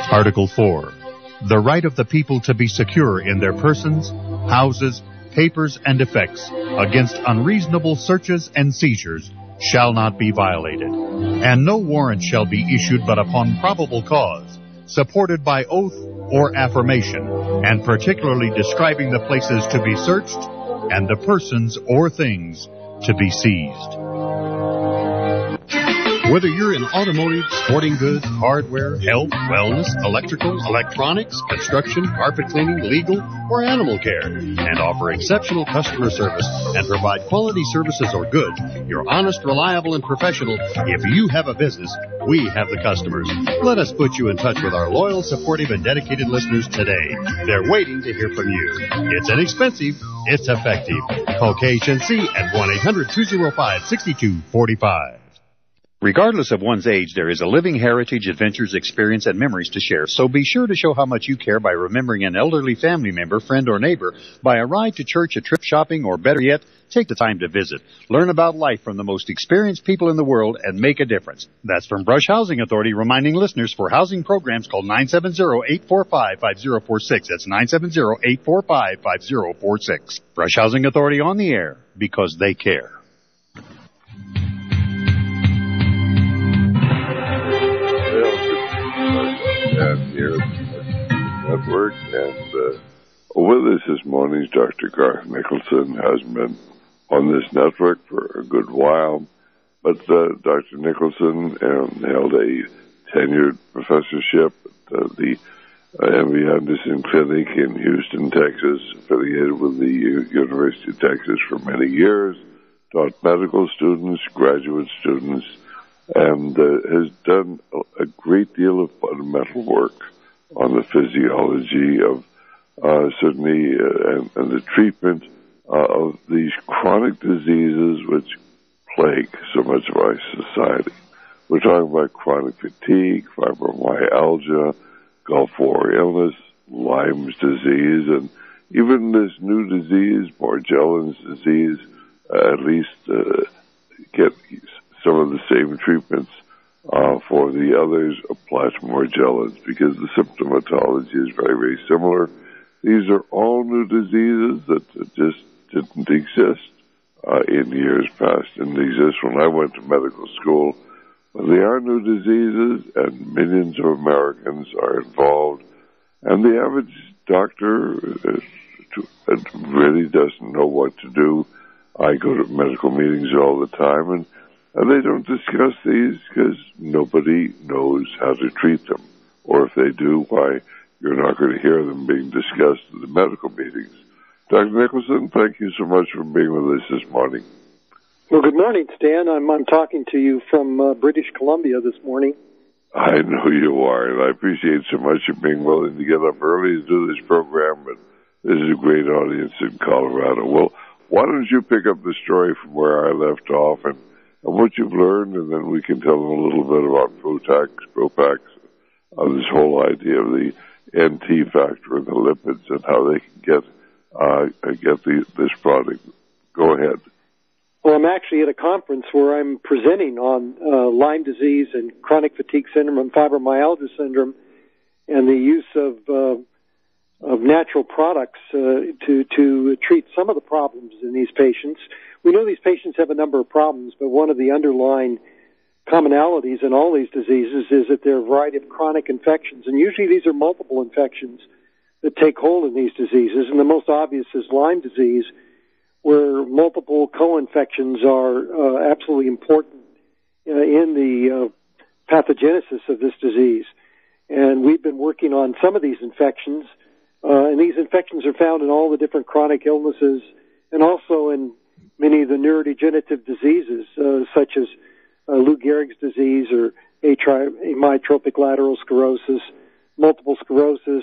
Article 4. The right of the people to be secure in their persons, houses, papers, and effects against unreasonable searches and seizures shall not be violated, and no warrant shall be issued but upon probable cause, supported by oath or affirmation, and particularly describing the places to be searched and the persons or things to be seized. Whether you're in automotive, sporting goods, hardware, health, wellness, electrical, electronics, construction, carpet cleaning, legal, or animal care, and offer exceptional customer service and provide quality services or goods, you're honest, reliable, and professional. If you have a business, we have the customers. Let us put you in touch with our loyal, supportive, and dedicated listeners today. They're waiting to hear from you. It's inexpensive. It's effective. Call KHNC at 1-800-205-6245. Regardless of one's age, there is a living heritage, adventures, experience, and memories to share. So be sure to show how much you care by remembering an elderly family member, friend, or neighbor by a ride to church, a trip shopping, or better yet, take the time to visit. Learn about life from the most experienced people in the world and make a difference. That's from Brush Housing Authority, reminding listeners for housing programs call 970-845-5046. That's 970-845-5046. Brush Housing Authority on the air because they care. And here network, and with us this morning is Dr. Garth Nicholson. Hasn't been on this network for a good while, but Dr. Nicholson held a tenured professorship at the MD Anderson Clinic in Houston, Texas, affiliated with the University of Texas for many years, taught medical students, graduate students, and has done a great deal of fundamental work on the physiology of certainly and the treatment of these chronic diseases which plague so much of our society. We're talking about chronic fatigue, fibromyalgia, Gulf War illness, Lyme's disease, and even this new disease, Morgellons disease, at least get some of the same treatments for the others apply to Morgellons because the symptomatology is very, very similar. These are all new diseases that just didn't exist in years past, didn't exist when I went to medical school. But they are new diseases, and millions of Americans are involved. And the average doctor really doesn't know what to do. I go to medical meetings all the time, and they don't discuss these because nobody knows how to treat them. Or if they do, why, you're not going to hear them being discussed in the medical meetings. Dr. Nicholson, thank you so much for being with us this morning. Well, good morning, Stan. I'm talking to you from British Columbia this morning. I know you are, and I appreciate so much you being willing to get up early to do this program, but this is a great audience in Colorado. Well, why don't you pick up the story from where I left off and what you've learned, and then we can tell them a little bit about Propax, this whole idea of the NT factor and the lipids and how they can get this product. Go ahead. Well, I'm actually at a conference where I'm presenting on Lyme disease and chronic fatigue syndrome and fibromyalgia syndrome, and the use of natural products to treat some of the problems in these patients. We know these patients have a number of problems, but one of the underlying commonalities in all these diseases is that there are a variety of chronic infections, and usually these are multiple infections that take hold in these diseases, and the most obvious is Lyme disease, where multiple co-infections are absolutely important in the pathogenesis of this disease. And we've been working on some of these infections, and these infections are found in all the different chronic illnesses and also in many of the neurodegenerative diseases, such as Lou Gehrig's disease or amyotrophic lateral sclerosis, multiple sclerosis,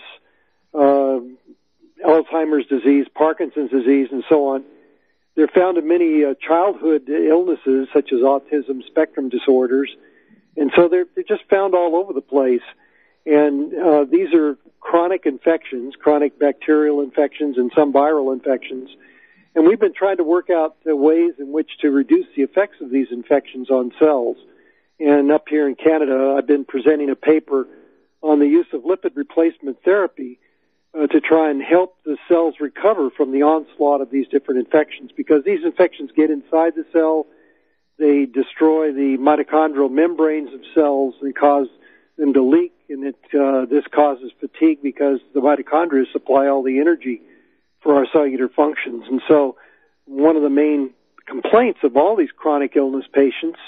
Alzheimer's disease, Parkinson's disease, and so on. They're found in many childhood illnesses, such as autism spectrum disorders, and so they're just found all over the place. And these are chronic infections, chronic bacterial infections, and some viral infections. And we've been trying to work out ways in which to reduce the effects of these infections on cells. And up here in Canada, I've been presenting a paper on the use of lipid replacement therapy to try and help the cells recover from the onslaught of these different infections, because these infections get inside the cell, they destroy the mitochondrial membranes of cells and cause them to leak, and this causes fatigue because the mitochondria supply all the energy for our cellular functions. And so one of the main complaints of all these chronic illness patients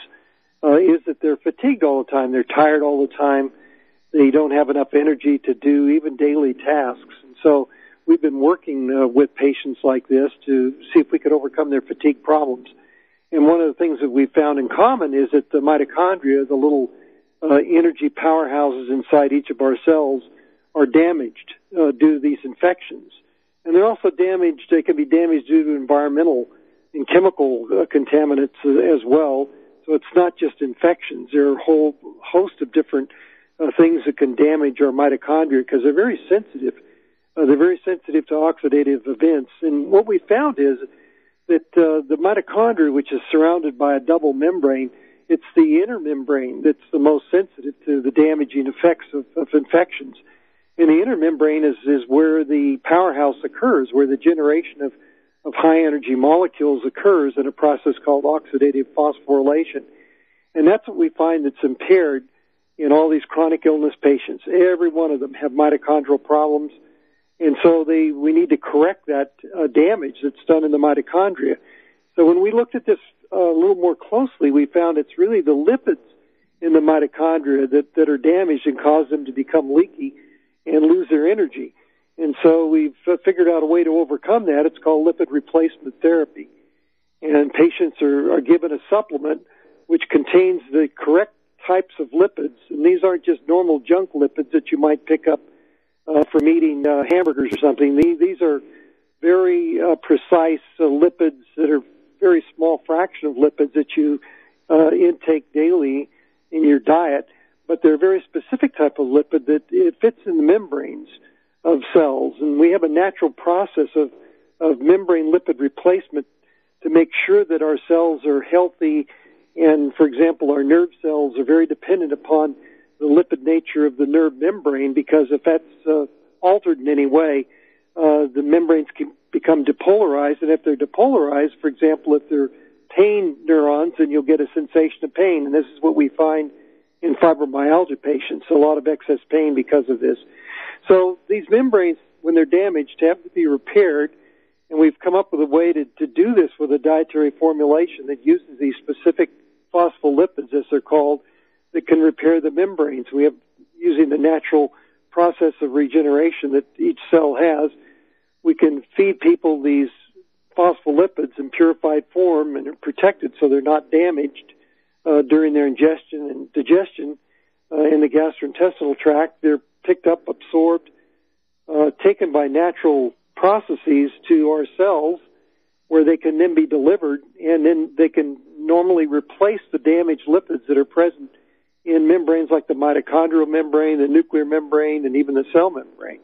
is that they're fatigued all the time. They're tired all the time. They don't have enough energy to do even daily tasks. And so we've been working with patients like this to see if we could overcome their fatigue problems. And one of the things that we've found in common is that the mitochondria, the little energy powerhouses inside each of our cells, are damaged due to these infections. And they're also damaged, they can be damaged due to environmental and chemical contaminants as well. So it's not just infections. There are a whole host of different things that can damage our mitochondria because they're very sensitive. They're very sensitive to oxidative events. And what we found is that the mitochondria, which is surrounded by a double membrane, it's the inner membrane that's the most sensitive to the damaging effects of infections. And the inner membrane is where the powerhouse occurs, where the generation of high-energy molecules occurs in a process called oxidative phosphorylation. And that's what we find that's impaired in all these chronic illness patients. Every one of them have mitochondrial problems, and so we need to correct that damage that's done in the mitochondria. So when we looked at this a little more closely, we found it's really the lipids in the mitochondria that are damaged and cause them to become leaky and lose their energy. And so we've figured out a way to overcome that. It's called lipid replacement therapy. And patients are given a supplement which contains the correct types of lipids. And these aren't just normal junk lipids that you might pick up from eating hamburgers or something. These are very precise lipids that are very small fraction of lipids that you intake daily in your diet. But they're a very specific type of lipid that it fits in the membranes of cells. And we have a natural process of membrane lipid replacement to make sure that our cells are healthy. And, for example, our nerve cells are very dependent upon the lipid nature of the nerve membrane, because if that's altered in any way, the membranes can become depolarized. And if they're depolarized, for example, if they're pain neurons, then you'll get a sensation of pain. And this is what we find in fibromyalgia patients, a lot of excess pain because of this. So these membranes, when they're damaged, have to be repaired, and we've come up with a way to do this with a dietary formulation that uses these specific phospholipids, as they're called, that can repair the membranes. We have, using the natural process of regeneration that each cell has, we can feed people these phospholipids in purified form and are protected so they're not damaged during their ingestion and digestion in the gastrointestinal tract. They're picked up, absorbed, taken by natural processes to our cells, where they can then be delivered, and then they can normally replace the damaged lipids that are present in membranes like the mitochondrial membrane, the nuclear membrane, and even the cell membrane.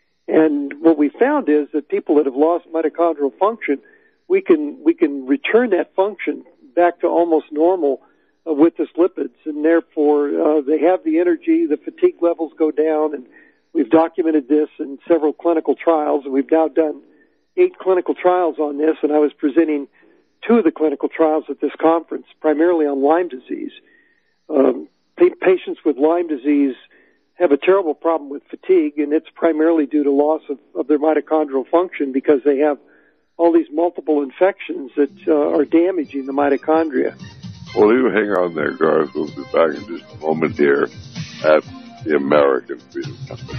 And what we found is that people that have lost mitochondrial function, we can return that function back to almost normal with this lipids, and therefore they have the energy, the fatigue levels go down, and we've documented this in several clinical trials, and we've now done 8 clinical trials on this, and I was presenting 2 of the clinical trials at this conference, primarily on Lyme disease. Patients with Lyme disease have a terrible problem with fatigue, and it's primarily due to loss of their mitochondrial function because they have all these multiple infections that are damaging the mitochondria. Well, you hang on there, Garth. We'll be back in just a moment here at the American Freedom Temple.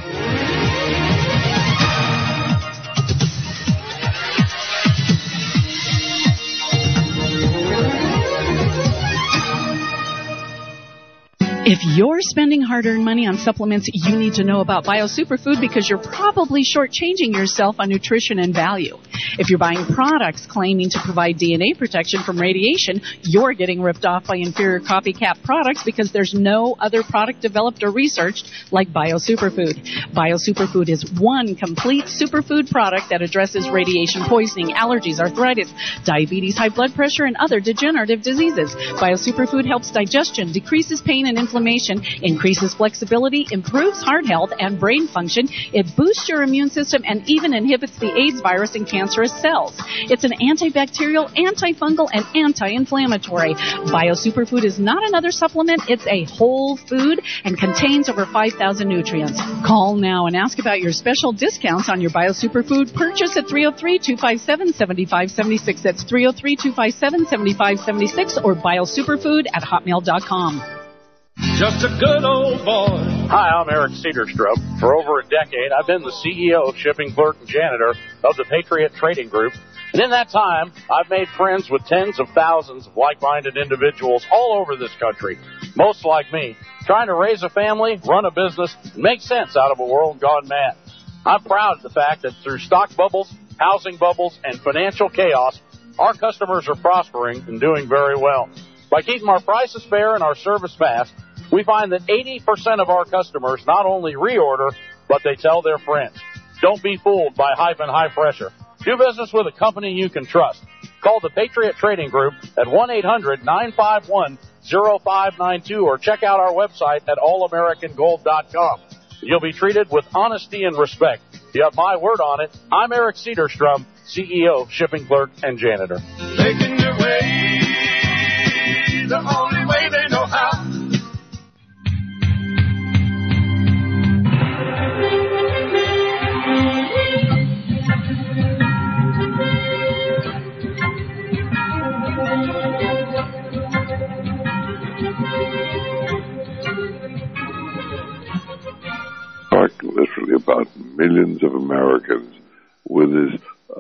If you're spending hard-earned money on supplements, you need to know about BioSuperfood because you're probably shortchanging yourself on nutrition and value. If you're buying products claiming to provide DNA protection from radiation, you're getting ripped off by inferior copycat products because there's no other product developed or researched like BioSuperfood. BioSuperfood is one complete superfood product that addresses radiation poisoning, allergies, arthritis, diabetes, high blood pressure, and other degenerative diseases. BioSuperfood helps digestion, decreases pain and inflammation, increases flexibility, improves heart health and brain function. It boosts your immune system and even inhibits the AIDS virus in cancerous cells. It's an antibacterial, antifungal, and anti-inflammatory. BioSuperfood is not another supplement. It's a whole food and contains over 5,000 nutrients. Call now and ask about your special discounts on your BioSuperfood purchase at 303-257-7576. That's 303-257-7576 or biosuperfood@hotmail.com. Just a good old boy. Hi, I'm Eric Cedarstrup. For over a decade, I've been the CEO, shipping clerk, and janitor of the Patriot Trading Group. And in that time, I've made friends with tens of thousands of like-minded individuals all over this country, most like me, trying to raise a family, run a business, and make sense out of a world gone mad. I'm proud of the fact that through stock bubbles, housing bubbles, and financial chaos, our customers are prospering and doing very well. By keeping our prices fair and our service fast, we find that 80% of our customers not only reorder, but they tell their friends. Don't be fooled by hype and high pressure. Do business with a company you can trust. Call the Patriot Trading Group at 1-800-951-0592 or check out our website at allamericangold.com. You'll be treated with honesty and respect. You have my word on it. I'm Eric Cedarstrom, CEO, shipping clerk, and janitor. Making your way the only way they know how. Literally about millions of Americans with this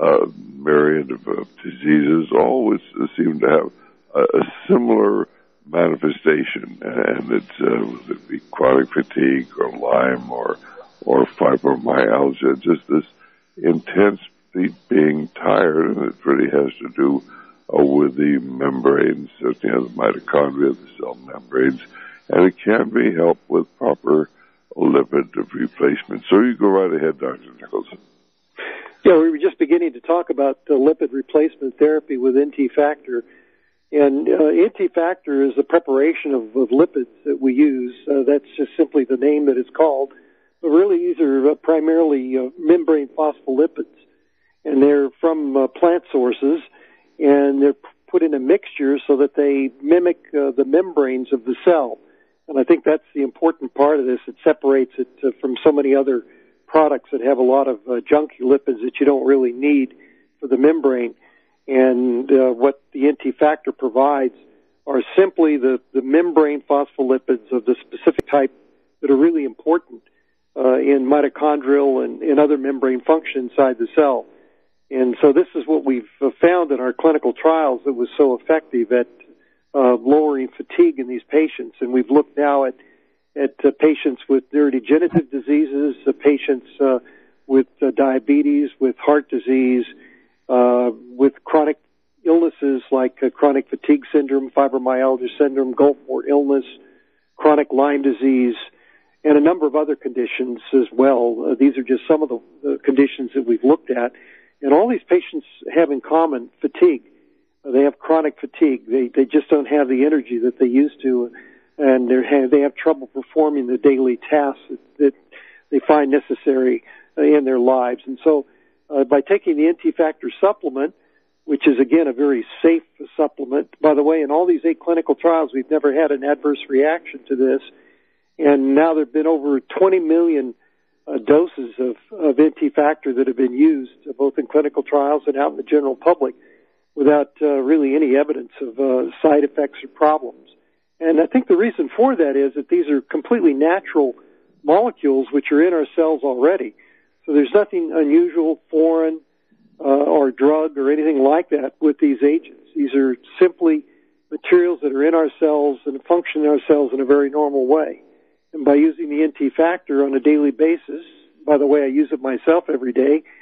myriad of diseases always seem to have a similar manifestation, and it's whether it be chronic fatigue or Lyme or fibromyalgia, just this intense being tired, and it really has to do with the membranes, the mitochondria, the cell membranes, and it can be helped with proper lipid replacement. So you go right ahead, Dr. Nicholson. Yeah, we were just beginning to talk about the lipid replacement therapy with NT Factor. And NT Factor is the preparation of lipids that we use. That's just simply the name that it's called. But really, these are primarily membrane phospholipids. And they're from plant sources, and they're put in a mixture so that they mimic the membranes of the cell. And I think that's the important part of this. It separates it from so many other products that have a lot of junky lipids that you don't really need for the membrane. And what the NT Factor provides are simply the membrane phospholipids of the specific type that are really important in mitochondrial and other membrane function inside the cell. And so this is what we've found in our clinical trials that was so effective at lowering fatigue in these patients. And we've looked now at patients with neurodegenerative diseases, patients with diabetes, with heart disease, with chronic illnesses like chronic fatigue syndrome, fibromyalgia syndrome, Gulf War illness, chronic Lyme disease, and a number of other conditions as well. These are just some of the conditions that we've looked at. And all these patients have in common fatigue. They have chronic fatigue. They just don't have the energy that they used to, and they have trouble performing the daily tasks that they find necessary in their lives. And so by taking the NT Factor supplement, which is, again, a very safe supplement. By the way, in all these 8 clinical trials, we've never had an adverse reaction to this. And now there have been over 20 million doses of NT Factor that have been used, both in clinical trials and out in the general public, without really any evidence of side effects or problems. And I think the reason for that is that these are completely natural molecules which are in our cells already. So there's nothing unusual, foreign, or drug or anything like that with these agents. These are simply materials that are in our cells and function in our cells in a very normal way. And by using the NT Factor on a daily basis, by the way, I use it myself every day,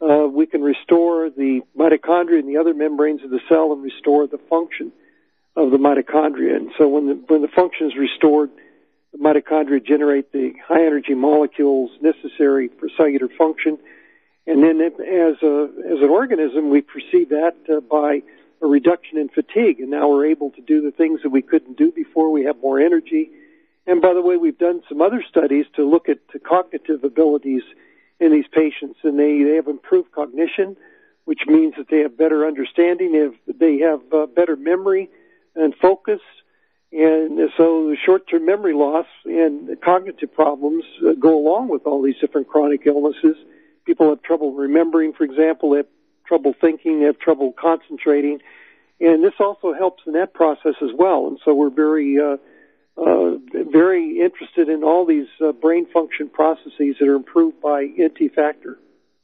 we can restore the mitochondria and the other membranes of the cell and restore the function of the mitochondria. And so when the function is restored, the mitochondria generate the high energy molecules necessary for cellular function. And then as an organism, we perceive that by a reduction in fatigue. And now we're able to do the things that we couldn't do before. We have more energy. And by the way, we've done some other studies to look at the cognitive abilities in these patients, and they have improved cognition, which means that they have better understanding, they have better memory and focus, and so the short-term memory loss and the cognitive problems go along with all these different chronic illnesses. People have trouble remembering, for example, they have trouble thinking, they have trouble concentrating, and this also helps in that process as well. And so we're very interested in all these brain function processes that are improved by NT factor.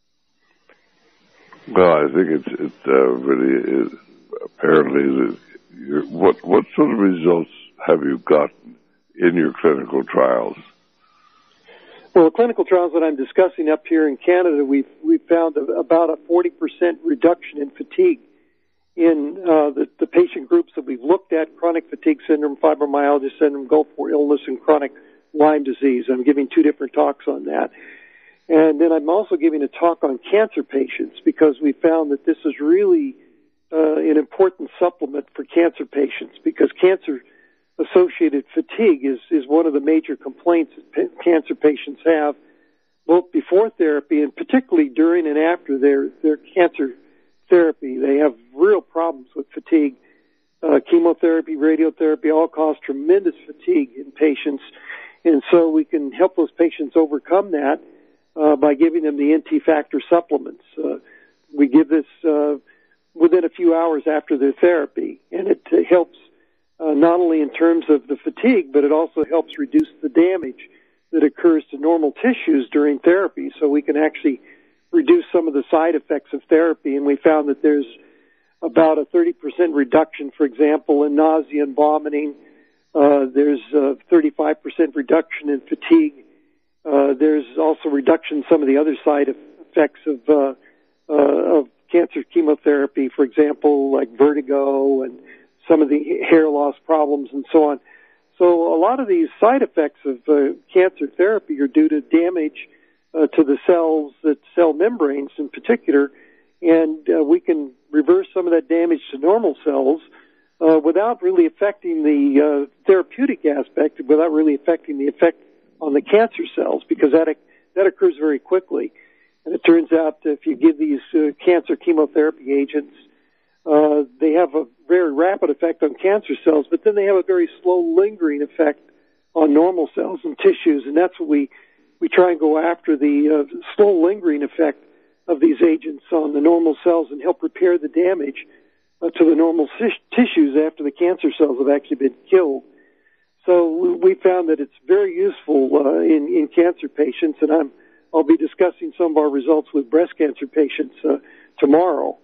Well, I think it really is apparently what sort of results have you gotten in your clinical trials? Well, the clinical trials that I'm discussing up here in Canada, we've found about a 40% reduction in fatigue in the patient groups that we've looked at: chronic fatigue syndrome, fibromyalgia syndrome, Gulf War illness, and chronic Lyme disease. I'm giving 2 different talks on that. And then I'm also giving a talk on cancer patients, because we found that this is really an important supplement for cancer patients, because cancer-associated fatigue is one of the major complaints that cancer patients have, both before therapy and particularly during and after their cancer therapy. They have real problems with fatigue. Chemotherapy, radiotherapy all cause tremendous fatigue in patients, and so we can help those patients overcome that by giving them the NT factor supplements. We give this within a few hours after their therapy, and it helps not only in terms of the fatigue, but it also helps reduce the damage that occurs to normal tissues during therapy, so we can actually reduce some of the side effects of therapy. And we found that there's about a 30% reduction, for example, in nausea and vomiting. There's a 35% reduction in fatigue. There's also reduction in some of the other side effects of cancer chemotherapy, for example, like vertigo and some of the hair loss problems and so on. So a lot of these side effects of cancer therapy are due to damage to the cells, the cell membranes in particular, and we can reverse some of that damage to normal cells without really affecting the therapeutic aspect, without really affecting the effect on the cancer cells, because that occurs very quickly. And it turns out if you give these cancer chemotherapy agents, they have a very rapid effect on cancer cells, but then they have a very slow lingering effect on normal cells and tissues, and that's what we try and go after, the slow lingering effect of these agents on the normal cells and help repair the damage to the normal tissues after the cancer cells have actually been killed. So we found that it's very useful in cancer patients, and I'll be discussing some of our results with breast cancer patients tomorrow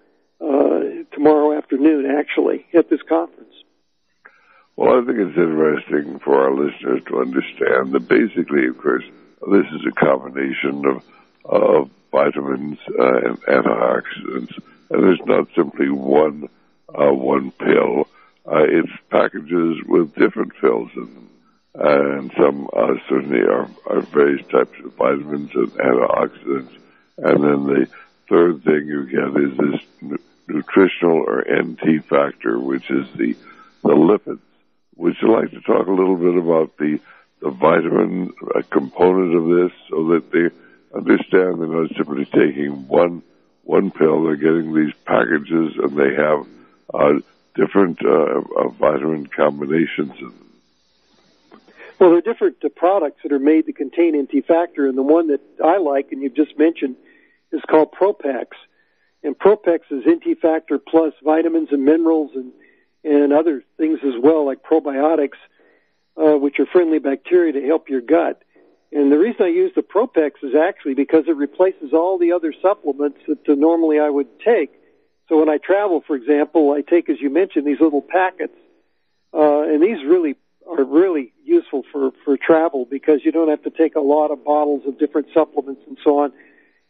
afternoon, actually, at this conference. Well, I think it's interesting for our listeners to understand that basically, of course, this is a combination of vitamins and antioxidants, and there's not simply one pill. It's packages with different pills in them, and some certainly are various types of vitamins and antioxidants. And then the third thing you get is this nutritional or NT factor, which is the lipids. Would you like to talk a little bit about the vitamin component of this, so that they understand they're not simply taking one pill, they're getting these packages, and they have different vitamin combinations in them? Well, there are different products that are made to contain NT factor, and the one that I like, and you've just mentioned, is called Propax. And Propax is NT factor plus vitamins and minerals and other things as well, like probiotics, which are friendly bacteria to help your gut. And the reason I use the Propax is actually because it replaces all the other supplements that normally I would take. So when I travel, for example, I take, as you mentioned, these little packets, and these really are really useful for travel, because you don't have to take a lot of bottles of different supplements and so on.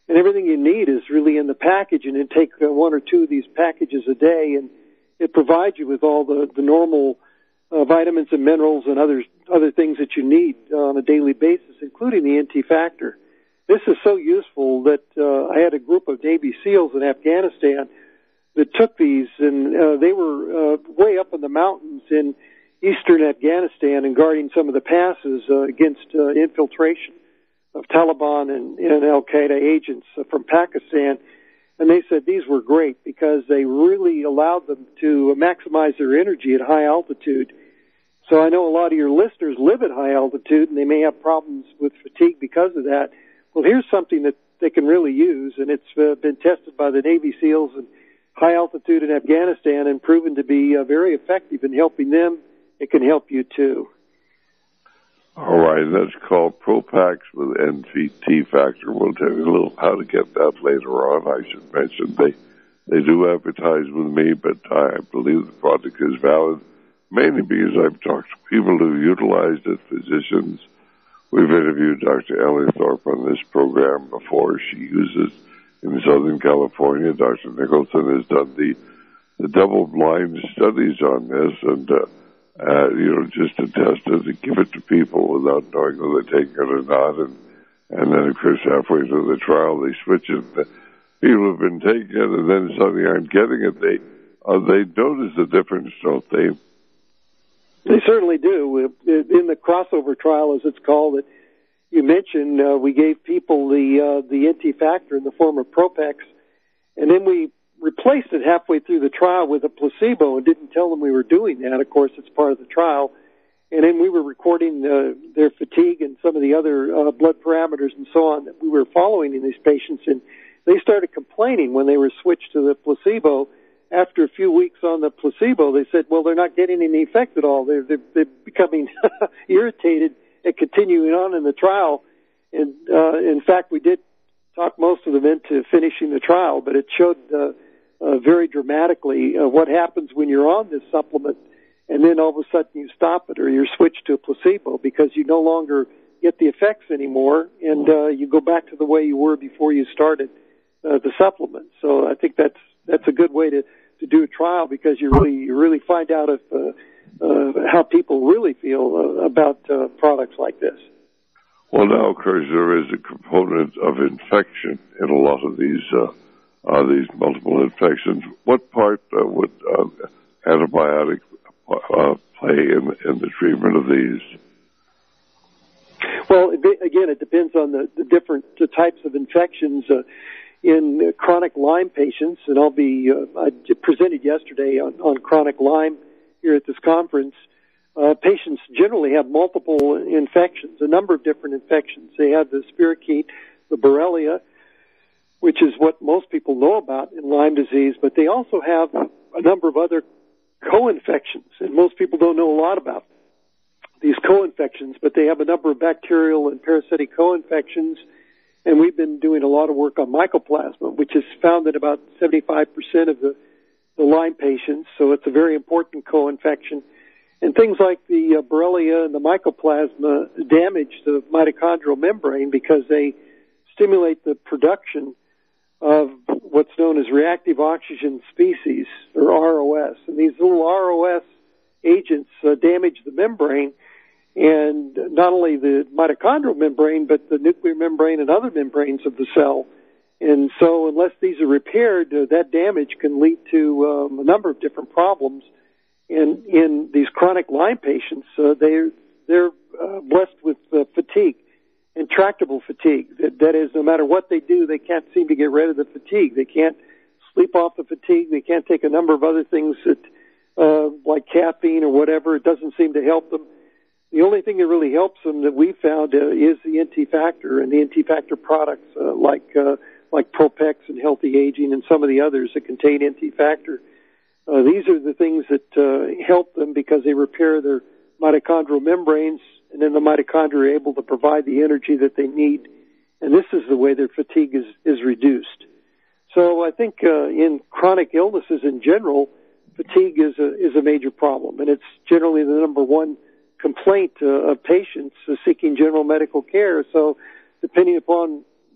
And everything you need is really in the package, and you take one or two of these packages a day, and it provides you with all the normal vitamins and minerals and other things that you need on a daily basis, including the NT factor. This is so useful that I had a group of Navy SEALs in Afghanistan that took these, and they were way up in the mountains in eastern Afghanistan and guarding some of the passes against infiltration of Taliban and Al-Qaeda agents from Pakistan. And they said these were great because they really allowed them to maximize their energy at high altitude. So I know a lot of your listeners live at high altitude, and they may have problems with fatigue because of that. Well, here's something that they can really use, and it's been tested by the Navy SEALs in high altitude in Afghanistan and proven to be very effective in helping them. It can help you, too. All right, that's called ProPax with NT factor. We'll tell you a little how to get that later on. I should mention they do advertise with me, but I believe the product is valid, mainly because I've talked to people who utilized it, physicians. We've interviewed Dr. Ellie Thorpe on this program before. She uses in Southern California. Dr. Nicholson has done the double-blind studies on this, and just to test it and give it to people without knowing whether they're taking it or not. And then, of course, halfway through the trial, they switch it. People have been taking it and then suddenly aren't getting it. They notice the difference, don't they? They certainly do. In the crossover trial, as it's called, that you mentioned, we gave people the NT factor in the form of Propex, and then we replaced it halfway through the trial with a placebo and didn't tell them we were doing that. Of course, it's part of the trial. And then we were recording their fatigue and some of the other blood parameters and so on that we were following in these patients. And they started complaining when they were switched to the placebo. After a few weeks on the placebo, they said, well, they're not getting any effect at all. They're becoming irritated at continuing on in the trial. And in fact, we did talk most of them into finishing the trial, but it showed very dramatically what happens when you're on this supplement and then all of a sudden you stop it or you're switched to a placebo because you no longer get the effects anymore, and you go back to the way you were before you started the supplement. So I think that's a good way to do a trial because you really find out if how people really feel about products like this. Well, now, of course, there is a component of infection in a lot of these multiple infections. What part would antibiotics play in the treatment of these? Well, again, it depends on the different types of infections. In chronic Lyme patients, and I presented yesterday on chronic Lyme here at this conference, patients generally have multiple infections, a number of different infections. They have the spirochete, the Borrelia, which is what most people know about in Lyme disease, but they also have a number of other co-infections, and most people don't know a lot about these co-infections, but they have a number of bacterial and parasitic co-infections, and we've been doing a lot of work on mycoplasma, which is found in about 75% of the Lyme patients, so it's a very important co-infection. And things like the Borrelia and the mycoplasma damage the mitochondrial membrane because they stimulate the production of what's known as reactive oxygen species, or ROS. And these little ROS agents damage the membrane, and not only the mitochondrial membrane, but the nuclear membrane and other membranes of the cell. And so unless these are repaired, that damage can lead to a number of different problems. And in these chronic Lyme patients, they're blessed with fatigue, intractable fatigue. That is, no matter what they do, they can't seem to get rid of the fatigue. They can't sleep off the fatigue. They can't take a number of other things that, like caffeine or whatever. It doesn't seem to help them. The only thing that really helps them that we've found is the NT factor and the NT factor products like Propex and Healthy Aging and some of the others that contain NT factor. These are the things that help them because they repair their mitochondrial membranes, and then the mitochondria are able to provide the energy that they need. And this is the way their fatigue is reduced. So I think in chronic illnesses in general, fatigue is a major problem, and it's generally the number one complaint of patients seeking general medical care. So depending upon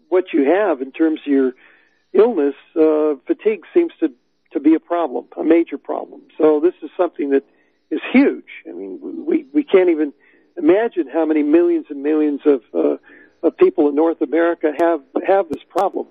what you have in terms of your illness, fatigue seems to be a problem, a major problem. So this is something that is huge. I mean, we can't even imagine how many millions and millions of people in North America have this problem.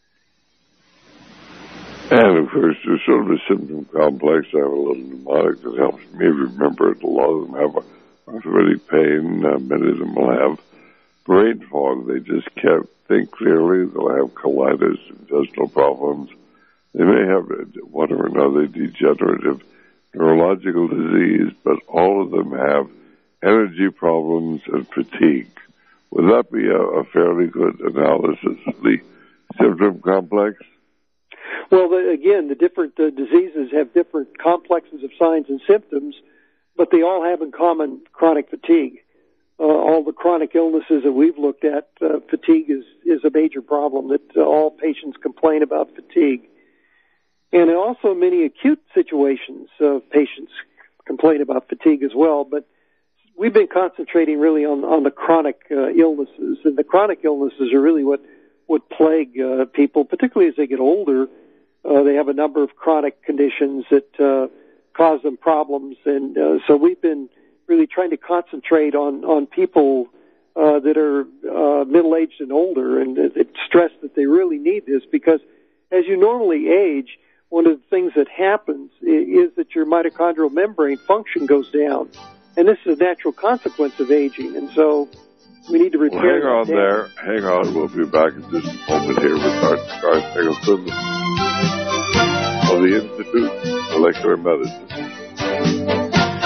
And of course, there's sort of a symptom complex. I have a little mnemonic that helps me remember it. A lot of them have arthritic pain. Many of them will have brain fog. They just can't think clearly. They'll have colitis, intestinal problems. They may have one or another degenerative neurological disease, but all of them have energy problems and fatigue. Would that be a fairly good analysis of the symptom complex? Well, again, the different diseases have different complexes of signs and symptoms, but they all have in common chronic fatigue. All the chronic illnesses that we've looked at, fatigue is a major problem, that all patients complain about fatigue. And also many acute situations, patients complain about fatigue as well, but we've been concentrating really on the chronic illnesses, and the chronic illnesses are really what plague people, particularly as they get older. They have a number of chronic conditions that cause them problems, and so we've been really trying to concentrate on people that are middle-aged and older, and stress that they really need this, because as you normally age, one of the things that happens is that your mitochondrial membrane function goes down, and this is a natural consequence of aging, and so we need to repair. Well, hang on. We'll be back in just a moment here with Dr. Garth Nicholson of the Institute of Molecular Medicine.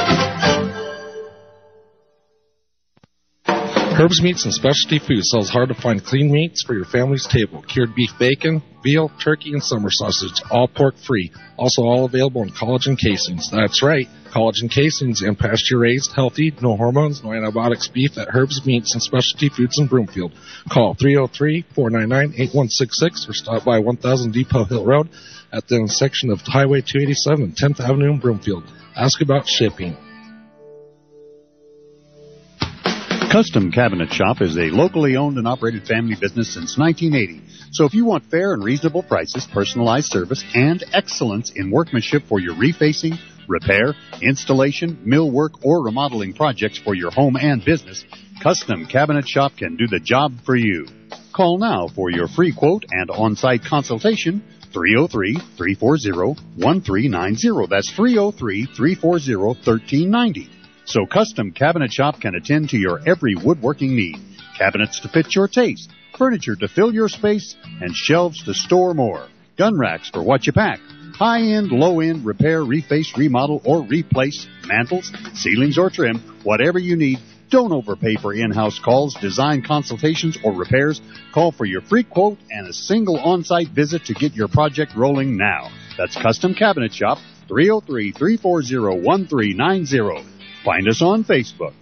Herbs Meats and Specialty Foods sells hard-to-find clean meats for your family's table. Cured beef bacon, veal, turkey, and summer sausage, all pork-free. Also all available in collagen casings. That's right, collagen casings and pasture-raised, healthy, no hormones, no antibiotics beef at Herbs Meats and Specialty Foods in Broomfield. Call 303-499-8166 or stop by 1000 Depot Hill Road at the intersection of Highway 287 and 10th Avenue in Broomfield. Ask about shipping. Custom Cabinet Shop is a locally owned and operated family business since 1980. So if you want fair and reasonable prices, personalized service, and excellence in workmanship for your refacing, repair, installation, millwork, or remodeling projects for your home and business, Custom Cabinet Shop can do the job for you. Call now for your free quote and on-site consultation, 303-340-1390. That's 303-340-1390. So Custom Cabinet Shop can attend to your every woodworking need. Cabinets to fit your taste, furniture to fill your space, and shelves to store more. Gun racks for what you pack. High-end, low-end, repair, reface, remodel, or replace, mantles, ceilings, or trim, whatever you need. Don't overpay for in-house calls, design consultations, or repairs. Call for your free quote and a single on-site visit to get your project rolling now. That's Custom Cabinet Shop, 303-340-1390. Find us on Facebook.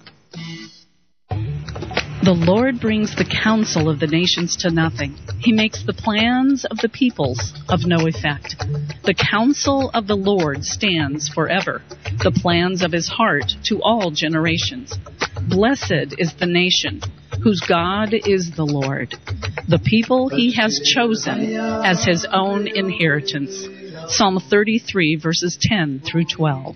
The Lord brings the counsel of the nations to nothing. He makes the plans of the peoples of no effect. The counsel of the Lord stands forever, the plans of his heart to all generations. Blessed is the nation whose God is the Lord, the people he has chosen as his own inheritance. Psalm 33, verses 10 through 12.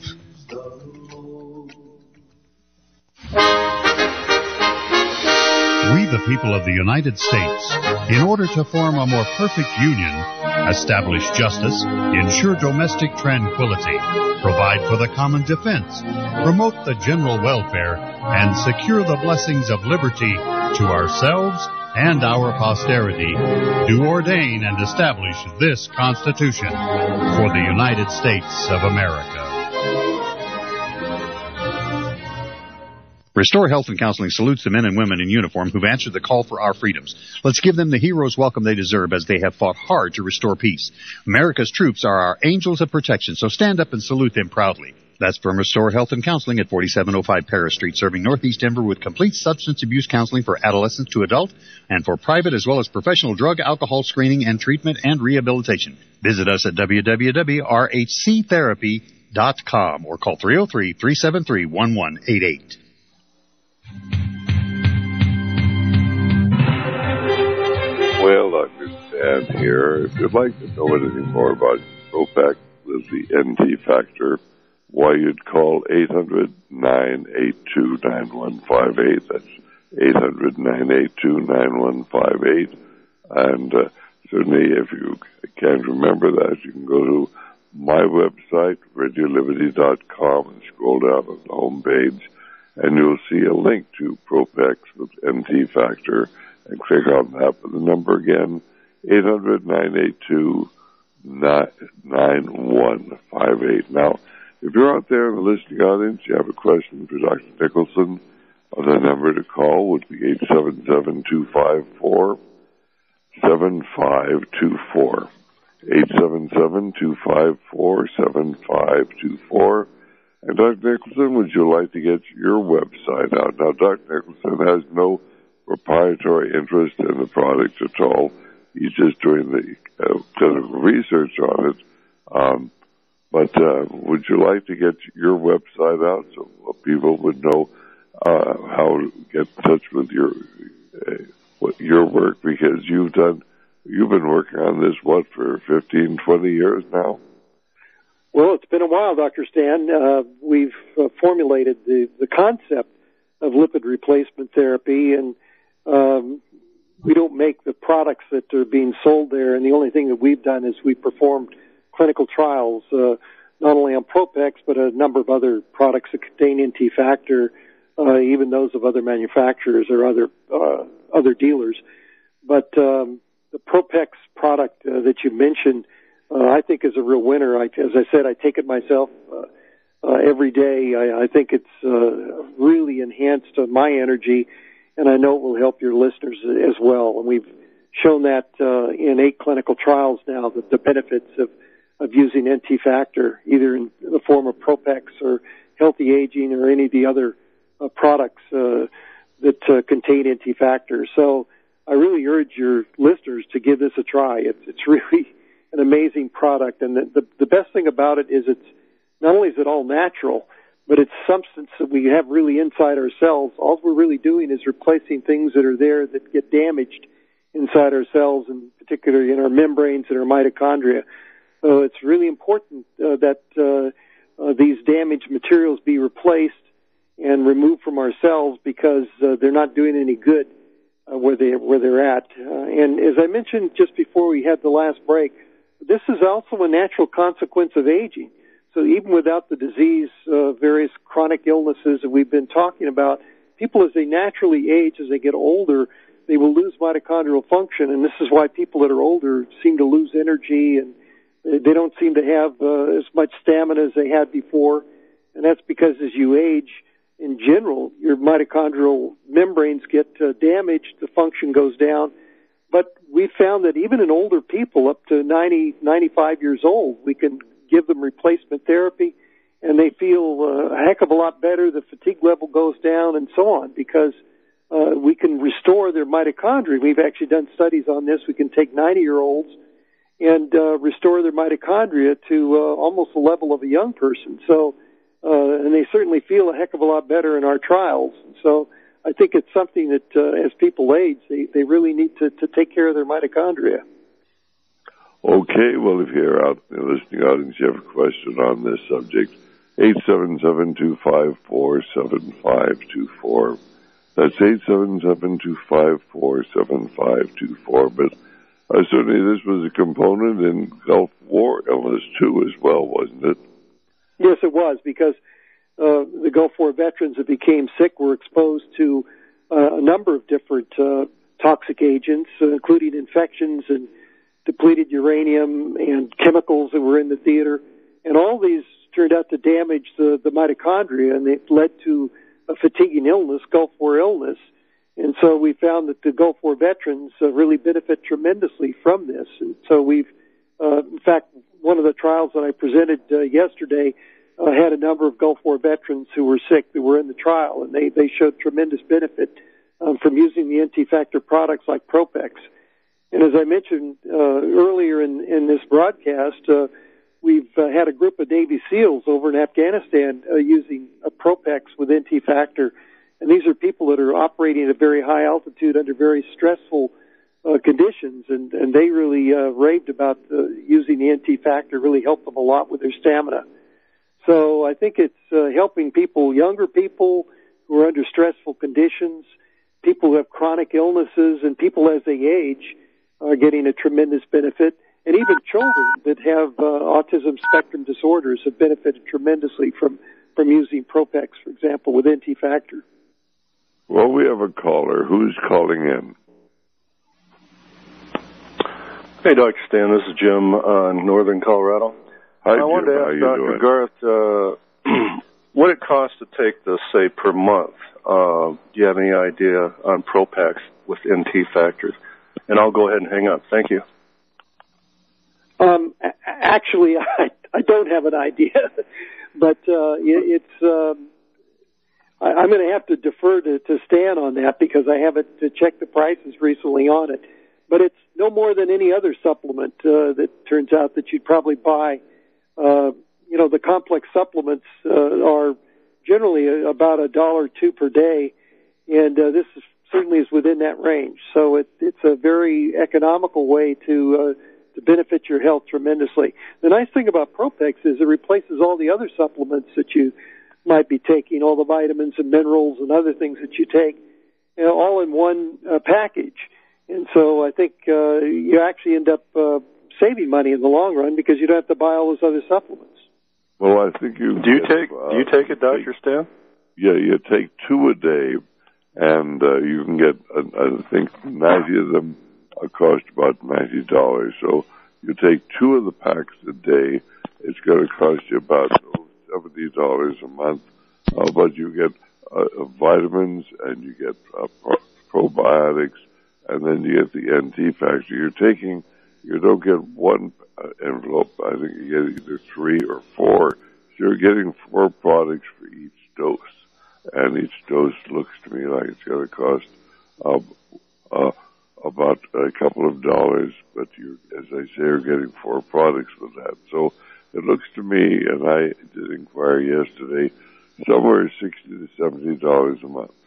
We, the people of the United States, in order to form a more perfect union, establish justice, ensure domestic tranquility, provide for the common defense, promote the general welfare, and secure the blessings of liberty to ourselves and our posterity, do ordain and establish this Constitution for the United States of America. Restore Health and Counseling salutes the men and women in uniform who've answered the call for our freedoms. Let's give them the hero's welcome they deserve as they have fought hard to restore peace. America's troops are our angels of protection, so stand up and salute them proudly. That's from Restore Health and Counseling at 4705 Paris Street, serving Northeast Denver with complete substance abuse counseling for adolescents to adult and for private as well as professional drug, alcohol screening and treatment and rehabilitation. Visit us at www.rhctherapy.com or call 303-373-1188. Well, again here. If you'd like to know anything more about Propex with the NT factor, why you'd call 800-982-9158. That's 800-982-9158. And certainly if you can't remember that, you can go to my website, radioliberty.com, and scroll down on the home page, and you'll see a link to Propex with NT factor, and click on that. But the number again, 800-982-9158. Now, if you're out there in the listening audience, you have a question for Dr. Nicholson, the number to call would be 877-254-7524. 877-254-7524. And Dr. Nicholson, would you like to get your website out? Now, Dr. Nicholson has no proprietary interest in the product at all. He's just doing the clinical research on it. But would you like to get your website out so people would know how to get in touch with your work? Because you've been working on this, for 15, 20 years now? Well, it's been a while, Dr. Stan. We've formulated the concept of lipid replacement therapy, and we don't make the products that are being sold there. And the only thing that we've done is we performed clinical trials, not only on Propex, but a number of other products that contain NT factor, even those of other manufacturers or other dealers. But the Propex product that you mentioned, I think is a real winner. As I said, I take it myself every day. I think it's really enhanced my energy, and I know it will help your listeners as well. And we've shown that in 8 clinical trials now, that the benefits of using NT factor, either in the form of Propex or Healthy Aging or any of the other products that contain NT factor. So I really urge your listeners to give this a try. It's really an amazing product, and the best thing about it is it's not only is it all natural, but it's substance that we have really inside ourselves. All we're really doing is replacing things that are there that get damaged inside our cells, and particularly in our membranes and our mitochondria. So it's really important that these damaged materials be replaced and removed from our cells, because they're not doing any good where they're at. And as I mentioned just before we had the last break, this is also a natural consequence of aging. So even without the disease, various chronic illnesses that we've been talking about, people as they naturally age, as they get older, they will lose mitochondrial function, and this is why people that are older seem to lose energy, and they don't seem to have as much stamina as they had before. And that's because as you age, in general, your mitochondrial membranes get damaged, the function goes down. But we found that even in older people, up to 90, 95 years old, we can give them replacement therapy, and they feel a heck of a lot better. The fatigue level goes down and so on, because we can restore their mitochondria. We've actually done studies on this. We can take 90-year-olds and restore their mitochondria to almost the level of a young person. So, and they certainly feel a heck of a lot better in our trials. So I think it's something that as people age, they really need to take care of their mitochondria. Okay, well, if you're out in the listening audience, you have a question on this subject, 877-254-7524. That's 877-254-7524. But certainly this was a component in Gulf War illness, too, as well, wasn't it? Yes, it was, because the Gulf War veterans that became sick were exposed to a number of different toxic agents, including infections and depleted uranium and chemicals that were in the theater. And all these turned out to damage the mitochondria, and it led to a fatiguing illness, Gulf War illness. And so we found that the Gulf War veterans really benefit tremendously from this. And so we've, in fact, one of the trials that I presented yesterday had a number of Gulf War veterans who were sick that were in the trial, and they showed tremendous benefit from using the NT factor products like Propex. And as I mentioned earlier in this broadcast, we've had a group of Navy SEALs over in Afghanistan using a Propex with NT factor. And these are people that are operating at a very high altitude under very stressful conditions, and they really raved about using the NT factor. Really helped them a lot with their stamina. So I think it's helping people, younger people who are under stressful conditions, people who have chronic illnesses, and people as they age are getting a tremendous benefit. And even children that have autism spectrum disorders have benefited tremendously from using Propex, for example, with NT factor. Well, we have a caller. Who's calling in? Hey, Dr. Stan, this is Jim in northern Colorado. Hi, Jim. I wanted to ask Dr. Garth what it costs to take this, say, per month. Do you have any idea on Propex with NT factors? And I'll go ahead and hang up. Thank you. Actually, I don't have an idea, but I'm going to have to defer to Stan on that because I haven't checked the prices recently on it. But it's no more than any other supplement that turns out that you'd probably buy. The complex supplements are generally about $1 or $2 per day, and this certainly is within that range. So it's a very economical way to benefit your health tremendously. The nice thing about Propex is it replaces all the other supplements that you might be taking, all the vitamins and minerals and other things that you take, all in one package. And so I think you actually end up saving money in the long run because you don't have to buy all those other supplements. Well, I think you do you take it, Dr. Stan? Yeah, you take 2 a day, and you can get I think 90 of them cost about $90. So you take 2 of the packs a day, it's going to cost you about $70 a month. But you get vitamins and you get probiotics, and then you get the NT factor. You don't get one envelope. I think you get either 3 or 4. So you're getting 4 products for each dose, and each dose looks to me like it's going to cost about a couple of dollars, but as I say, you're getting 4 products with that. So it looks to me, and I did inquire yesterday, somewhere $60 to $70 a month.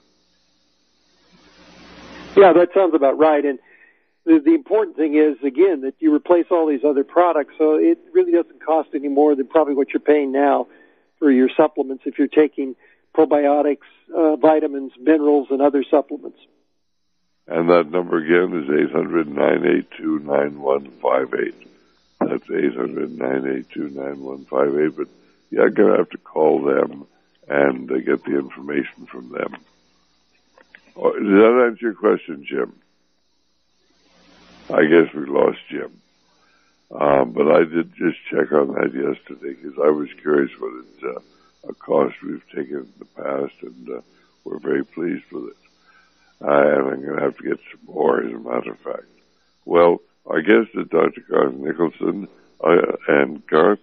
Yeah, that sounds about right. And the important thing is, again, that you replace all these other products, so it really doesn't cost any more than probably what you're paying now for your supplements if you're taking probiotics, vitamins, minerals, and other supplements. And that number again is 800-982-9158. That's 800-982-9158. But you're going to have to call them and get the information from them. Does that answer your question, Jim? I guess we lost Jim. But I did just check on that yesterday because I was curious what it's a cost we've taken in the past, and we're very pleased with it. And I'm going to have to get some more, as a matter of fact. Well, our guest is Dr. Garth Nicholson. And Garth,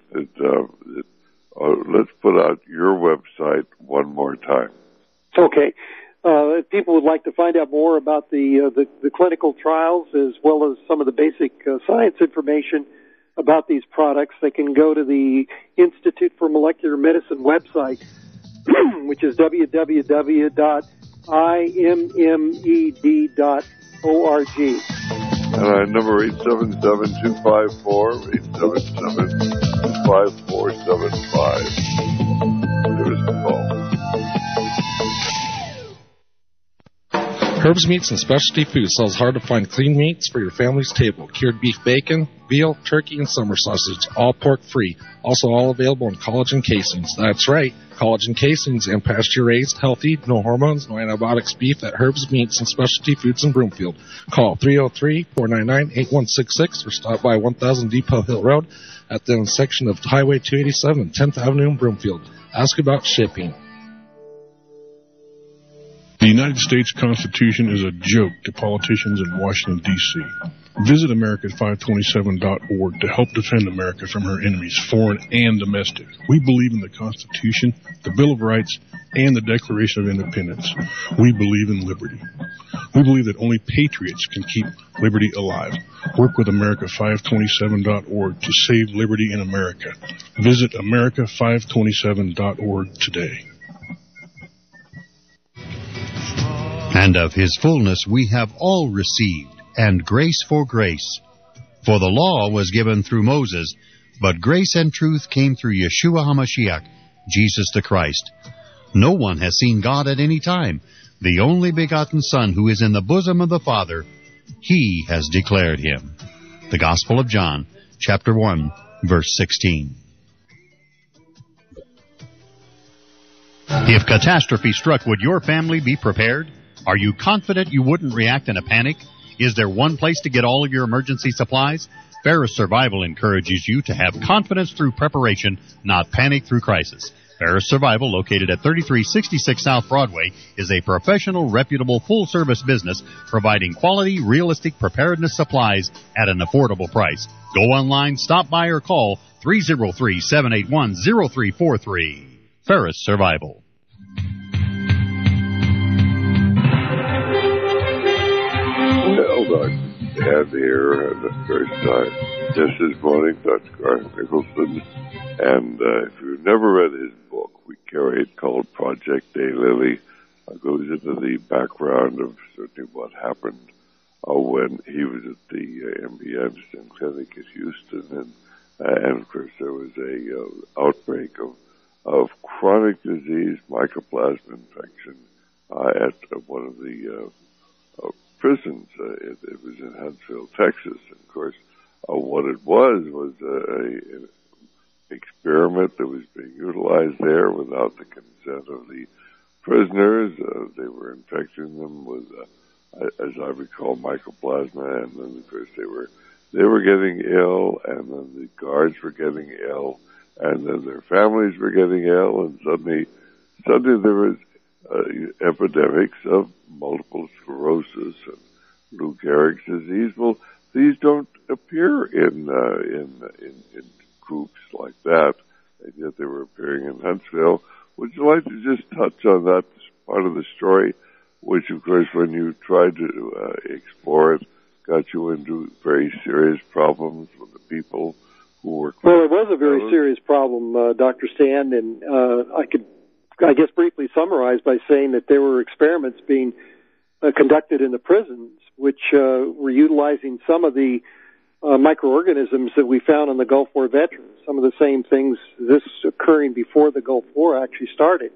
let's put out your website one more time. Okay. If people would like to find out more about the clinical trials as well as some of the basic science information about these products, they can go to the Institute for Molecular Medicine website, which is www.immed.org. And our number 877-254-877-25475. Give us a call. Herbs Meats and Specialty Foods sells hard-to-find clean meats for your family's table. Cured beef bacon, veal, turkey, and summer sausage, all pork-free. Also all available in collagen casings. That's right, collagen casings and pasture-raised, healthy, no hormones, no antibiotics beef at Herbs Meats and Specialty Foods in Broomfield. Call 303-499-8166 or stop by 1000 Depot Hill Road at the intersection of Highway 287 and 10th Avenue in Broomfield. Ask about shipping. The United States Constitution is a joke to politicians in Washington, D.C. Visit America527.org to help defend America from her enemies, foreign and domestic. We believe in the Constitution, the Bill of Rights, and the Declaration of Independence. We believe in liberty. We believe that only patriots can keep liberty alive. Work with America527.org to save liberty in America. Visit America527.org today. And of his fullness we have all received, and grace for grace. For the law was given through Moses, but grace and truth came through Yeshua HaMashiach, Jesus the Christ. No one has seen God at any time. The only begotten Son who is in the bosom of the Father, He has declared Him. The Gospel of John, chapter 1, verse 16. If catastrophe struck, would your family be prepared? Are you confident you wouldn't react in a panic? Is there one place to get all of your emergency supplies? Ferris Survival encourages you to have confidence through preparation, not panic through crisis. Ferris Survival, located at 3366 South Broadway, is a professional, reputable, full-service business providing quality, realistic preparedness supplies at an affordable price. Go online, stop by, or call 303-781-0343. Ferris Survival. Well, Dr. here, and the first time. Just this morning, Dr. Garth Nicholson. And if you've never read his book, we carry it, called Project Daylily. Goes into the background of certainly what happened when he was at the MD Anderson Clinic at Houston. And of course, there was a outbreak of chronic disease, mycoplasma infection, at one of the prisons. It was in Huntsville, Texas. And of course, what it was an experiment that was being utilized there without the consent of the prisoners. They were infecting them with, as I recall, mycoplasma, and then of course they were getting ill, and then the guards were getting ill, and then their families were getting ill, and suddenly there was epidemics of multiple sclerosis and Lou Gehrig's disease. Well, these don't appear in groups like that, and yet they were appearing in Huntsville. Would you like to just touch on that part of the story, which, of course, when you tried to explore it, got you into very serious problems with the people who were... Well, it was a very serious problem, Dr. Stan, and I could, I guess, briefly summarize by saying that there were experiments being conducted in the prisons, which were utilizing some of the microorganisms that we found in the Gulf War veterans, some of the same things, this occurring before the Gulf War actually started.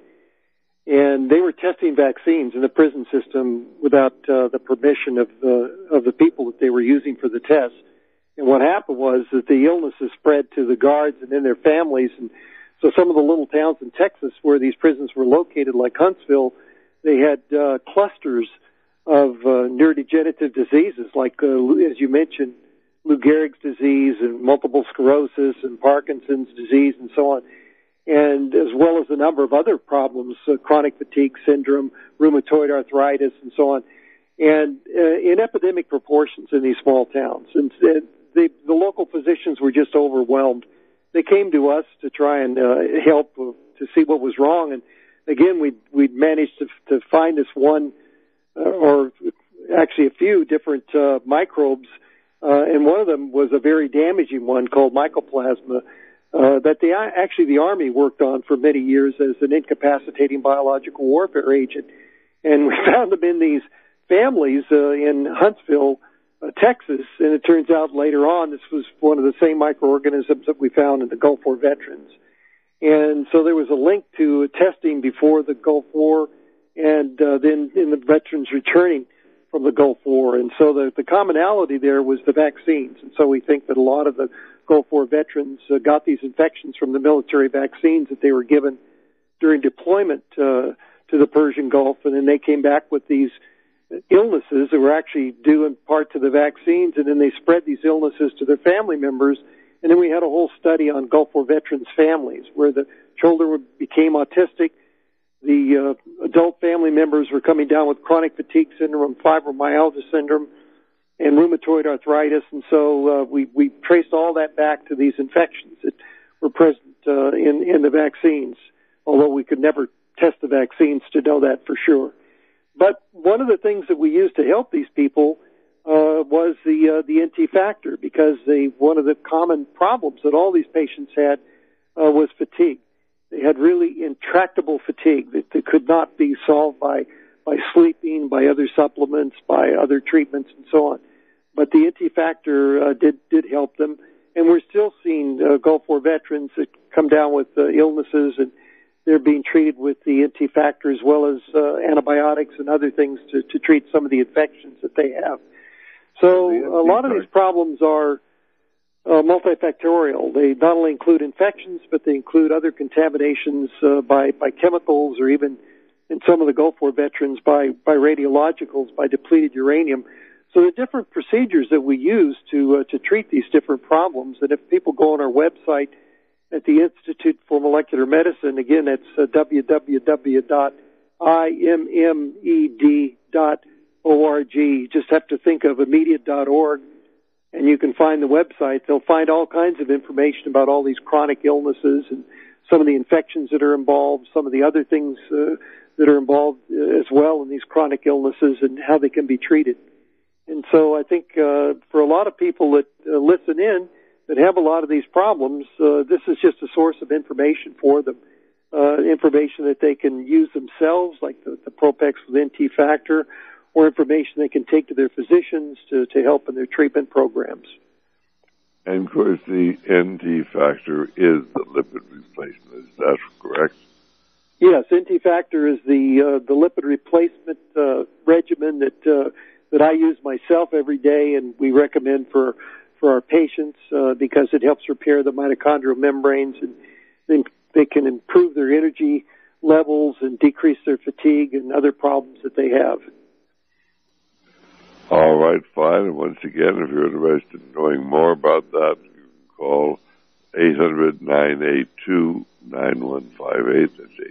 And they were testing vaccines in the prison system without the permission of the people that they were using for the test. And what happened was that the illnesses spread to the guards and then their families. And so some of the little towns in Texas where these prisons were located, like Huntsville, they had clusters of neurodegenerative diseases, like, as you mentioned, Lou Gehrig's disease and multiple sclerosis and Parkinson's disease and so on, and as well as a number of other problems, chronic fatigue syndrome, rheumatoid arthritis, and so on, and in epidemic proportions in these small towns. And the local physicians were just overwhelmed. They came to us to try and help to see what was wrong, and again, we'd managed to find this one, or actually a few different microbes, and one of them was a very damaging one called mycoplasma that the Army worked on for many years as an incapacitating biological warfare agent. And we found them in these families in Huntsville, Texas, and it turns out later on this was one of the same microorganisms that we found in the Gulf War veterans. And so there was a link to testing before the Gulf War and then in the veterans returning from the Gulf War. And so the commonality there was the vaccines. And so we think that a lot of the Gulf War veterans got these infections from the military vaccines that they were given during deployment to the Persian Gulf. And then they came back with these illnesses that were actually due in part to the vaccines. And then they spread these illnesses to their family members. And then we had a whole study on Gulf War veterans' families where the children became autistic. The adult family members were coming down with chronic fatigue syndrome, fibromyalgia syndrome, and rheumatoid arthritis. And so we traced all that back to these infections that were present in the vaccines, although we could never test the vaccines to know that for sure. But one of the things that we used to help these people was the NT factor, because one of the common problems that all these patients had was fatigue. They had really intractable fatigue that could not be solved by sleeping, by other supplements, by other treatments, and so on. but the NT factor did help them. And we're still seeing Gulf War veterans that come down with illnesses, and they're being treated with the NT factor as well as antibiotics and other things to treat some of the infections that they have. So a lot of these problems are multifactorial. They not only include infections, but they include other contaminations by chemicals, or even in some of the Gulf War veterans by radiologicals, by depleted uranium. So there are different procedures that we use to treat these different problems. And if people go on our website at the Institute for Molecular Medicine, again, that's www.immed.org. You just have to think of immediate.org, and you can find the website. They'll find all kinds of information about all these chronic illnesses and some of the infections that are involved, some of the other things that are involved as well in these chronic illnesses, and how they can be treated. And so I think for a lot of people that listen in that have a lot of these problems, this is just a source of information for them, information that they can use themselves, like the Propex with NT factor, or information they can take to their physicians to help in their treatment programs. And of course, the NT factor is the lipid replacement. Is that correct? Yes, NT factor is the lipid replacement regimen that I use myself every day, and we recommend for our patients because it helps repair the mitochondrial membranes, and then they can improve their energy levels and decrease their fatigue and other problems that they have. All right, fine. And once again, if you're interested in knowing more about that, you can call 800-982-9158. That's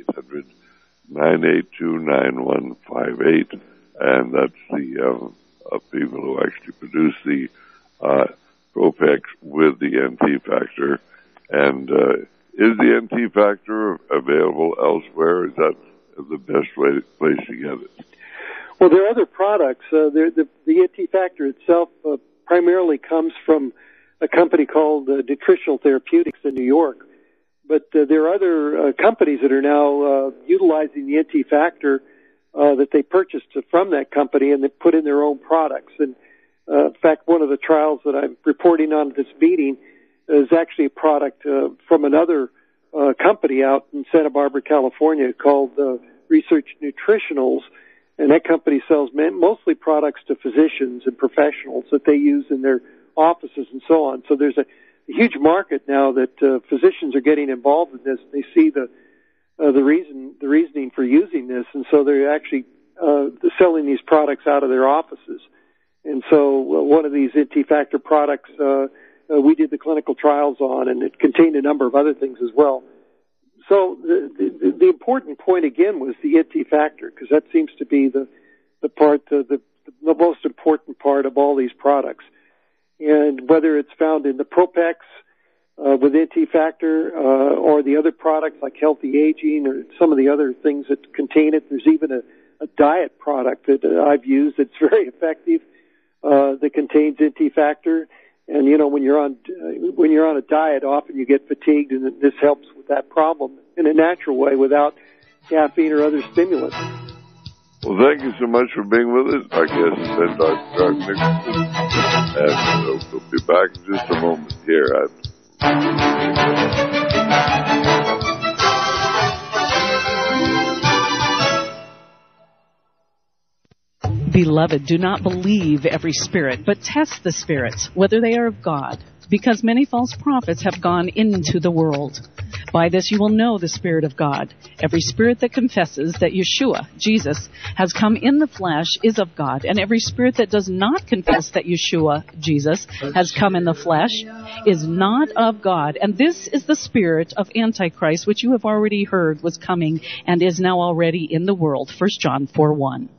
800-982-9158. And that's the people who actually produce the Propex with the NT factor. And is the NT factor available elsewhere? Is that the best place to get it? Well, there are other products. The NT factor itself primarily comes from a company called Nutritional Therapeutics in New York. But there are other companies that are now utilizing the NT factor that they purchased from that company, and they put in their own products. And in fact, one of the trials that I'm reporting on at this meeting is actually a product from another company out in Santa Barbara, California, called Research Nutritionals. And that company sells mostly products to physicians and professionals that they use in their offices and so on. So there's a huge market now that physicians are getting involved in this. They see the reasoning for using this, and so they're actually selling these products out of their offices. And so one of these NT factor products we did the clinical trials on, and it contained a number of other things as well. So the important point again was the NT factor, because that seems to be the most important part of all these products. And whether it's found in the Propex with NT factor or the other products like Healthy Aging or some of the other things that contain it, there's even a diet product that I've used that's very effective that contains NT factor. And you know, when you're on a diet, often you get fatigued, and this helps with that problem in a natural way without caffeine or other stimulants. Well, thank you so much for being with us. Our guest has been Dr. Garth Nicholson, and we'll be back in just a moment here. Beloved, do not believe every spirit, but test the spirits, whether they are of God, because many false prophets have gone into the world. By this you will know the Spirit of God. Every spirit that confesses that Yeshua, Jesus, has come in the flesh is of God, and every spirit that does not confess that Yeshua, Jesus, has come in the flesh is not of God. And this is the spirit of Antichrist, which you have already heard was coming and is now already in the world. 1 John 4:1.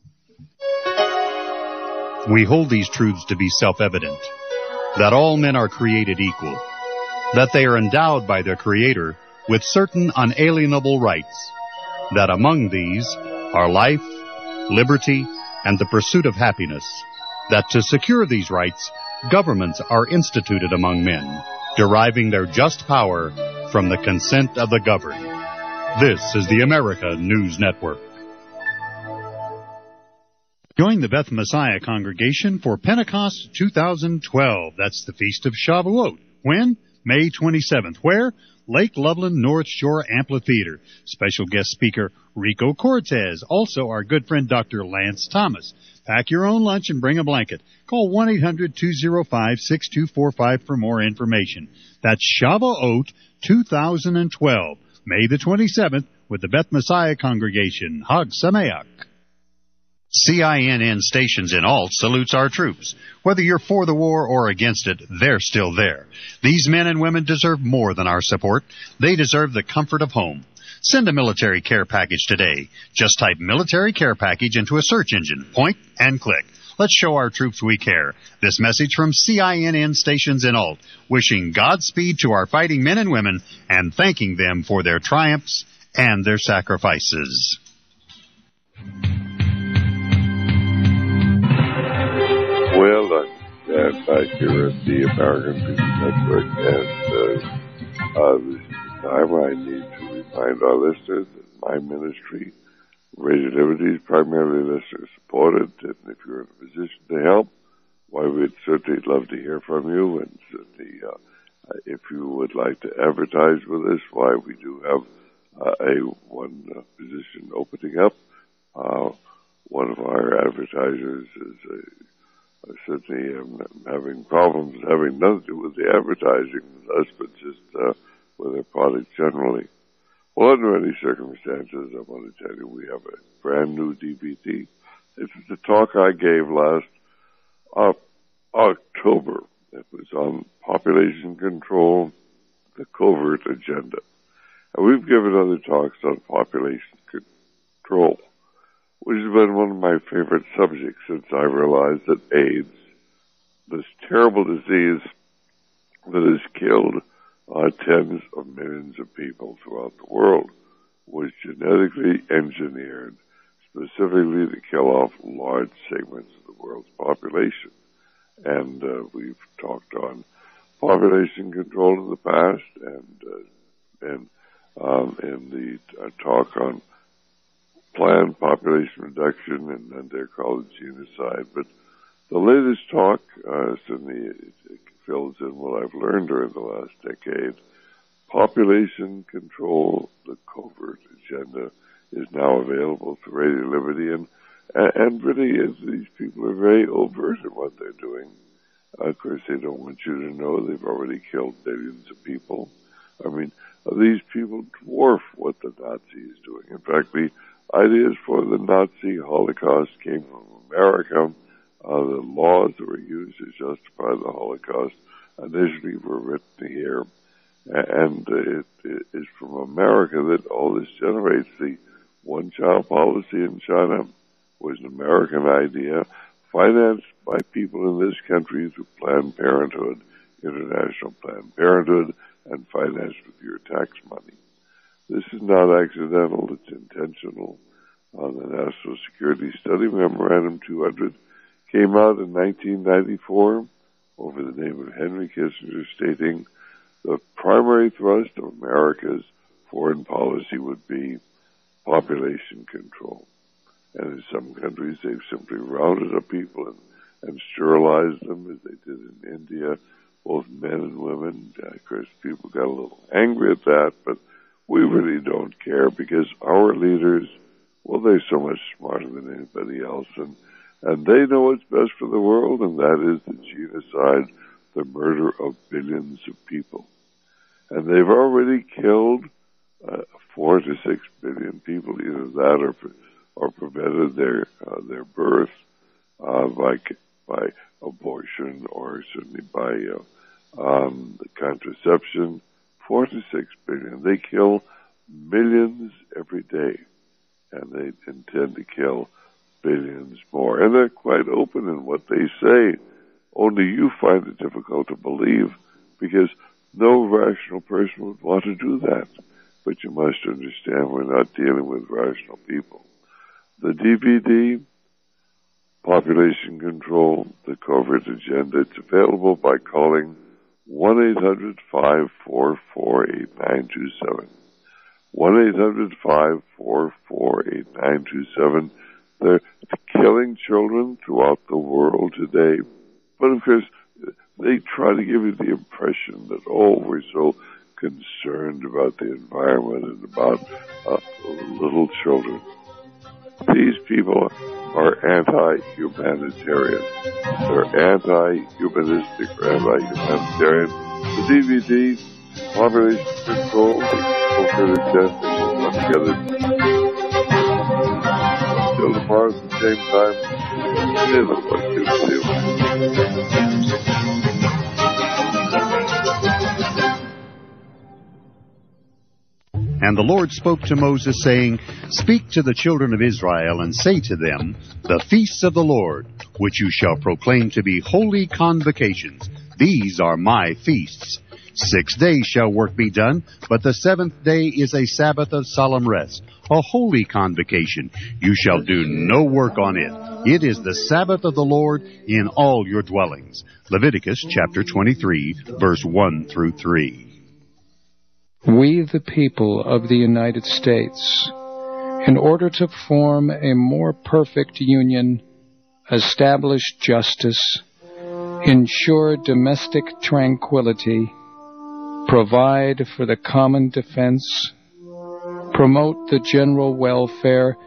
We hold these truths to be self-evident, that all men are created equal, that they are endowed by their Creator with certain unalienable rights, that among these are life, liberty, and the pursuit of happiness, that to secure these rights, governments are instituted among men, deriving their just power from the consent of the governed. This is the America News Network. Join the Beth Messiah congregation for Pentecost 2012. That's the Feast of Shavuot. When? May 27th. Where? Lake Loveland North Shore Amphitheater. Special guest speaker Rico Cortez. Also our good friend Dr. Lance Thomas. Pack your own lunch and bring a blanket. Call 1-800-205-6245 for more information. That's Shavuot 2012. May the 27th with the Beth Messiah congregation. Hag Sameach. CINN Stations in Alt salutes our troops. Whether you're for the war or against it, they're still there. These men and women deserve more than our support. They deserve the comfort of home. Send a military care package today. Just type military care package into a search engine. Point and click. Let's show our troops we care. This message from CINN Stations in Alt, wishing Godspeed to our fighting men and women and thanking them for their triumphs and their sacrifices. Well, I'm back here at the American Peace Network, and this is the time I need to remind our listeners that my ministry, Radio Liberty, is primarily listener-supported, and if you're in a position to help, why, we'd certainly love to hear from you, and certainly if you would like to advertise with us, why, we do have one position opening up. One of our advertisers is certainly having problems having nothing to do with the advertising with us, but just with their product generally. Well, under any circumstances, I want to tell you we have a brand new DVD. This is the talk I gave last October. It was on population control, the covert agenda. And we've given other talks on population control, which has been one of my favorite subjects since I realized that AIDS, this terrible disease that has killed tens of millions of people throughout the world, was genetically engineered specifically to kill off large segments of the world's population. And we've talked on population control in the past, and in the talk on planned population reduction, and then they're called genocide. But the latest talk, certainly it fills in what I've learned during the last decade. Population control, the covert agenda, is now available through Radio Liberty, and really these people are very overt in what they're doing. Of course, they don't want you to know they've already killed billions of people. I mean, these people dwarf what the Nazi is doing. In fact, the ideas for the Nazi Holocaust came from America. The laws that were used to justify the Holocaust initially were written here. And it is from America that all this generates. The one-child policy in China was an American idea, financed by people in this country through Planned Parenthood, International Planned Parenthood, and financed with your tax money. This is not accidental, it's intentional. The National Security Study Memorandum 200 came out in 1994 over the name of Henry Kissinger, stating the primary thrust of America's foreign policy would be population control. And in some countries, they've simply rounded up people and sterilized them, as they did in India, both men and women. Of course, people got a little angry at that, but we really don't care because our leaders, well, they're so much smarter than anybody else, and they know what's best for the world, and that is the genocide, the murder of billions of people. And they've already killed 4 to 6 billion people, either that or prevented their birth by abortion, or certainly by contraception. 4 to 6 billion. They kill millions every day, and they intend to kill billions more. And they're quite open in what they say. Only you find it difficult to believe, because no rational person would want to do that. But you must understand we're not dealing with rational people. The DVD, Population Control, the Covert Agenda, it's available by calling 1-800-544-8927. 1-800-544-8927. They're killing children throughout the world today. But of course, they try to give you the impression that, we're so concerned about the environment and about little children. These people are anti-humanitarian. They're anti-humanistic or anti-humanitarian. The DVD, population control, alternative death, they will not get it. Still apart at the same time, they look like you do. And the Lord spoke to Moses, saying, Speak to the children of Israel, and say to them, The feasts of the Lord, which you shall proclaim to be holy convocations, these are my feasts. 6 days shall work be done, but the 7th day is a Sabbath of solemn rest, a holy convocation. You shall do no work on it. It is the Sabbath of the Lord in all your dwellings. Leviticus chapter 23, verse 1 through 3. We, the people of the United States, in order to form a more perfect union, establish justice, ensure domestic tranquility, provide for the common defense, promote the general welfare,